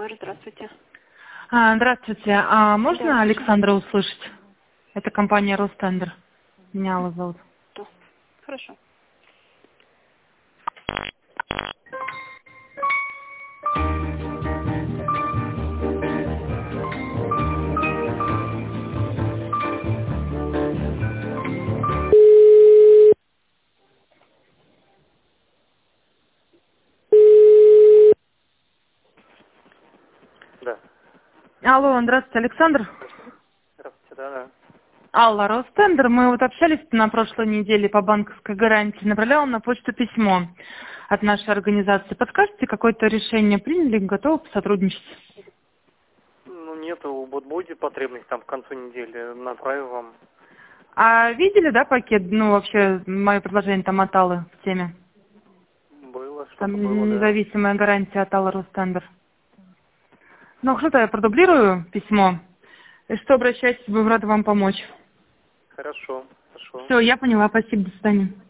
Тенор, здравствуйте. Здравствуйте. Можно Да, Александра услышать? Это компания Ростендер. Меня Алла зовут. да. Хорошо. Да. Алло, здравствуйте, Александр. Здравствуйте, да. Алла, Ростендер. Мы вот общались на прошлой неделе по банковской гарантии. Направляла на почту письмо от нашей организации. Подскажете, какое-то решение приняли, готовы сотрудничать? Ну, нету, вот будет потребность там к концу недели, направим вам. А видели, да, пакет, вообще, мое предложение там от Аллы в теме? Было, что-то было, Там да. независимая гарантия от Аллы Ростендер. Ну, что-то я продублирую письмо. И что, обращайтесь, будем рады вам помочь. Хорошо, хорошо. Все, я поняла, спасибо, до свидания.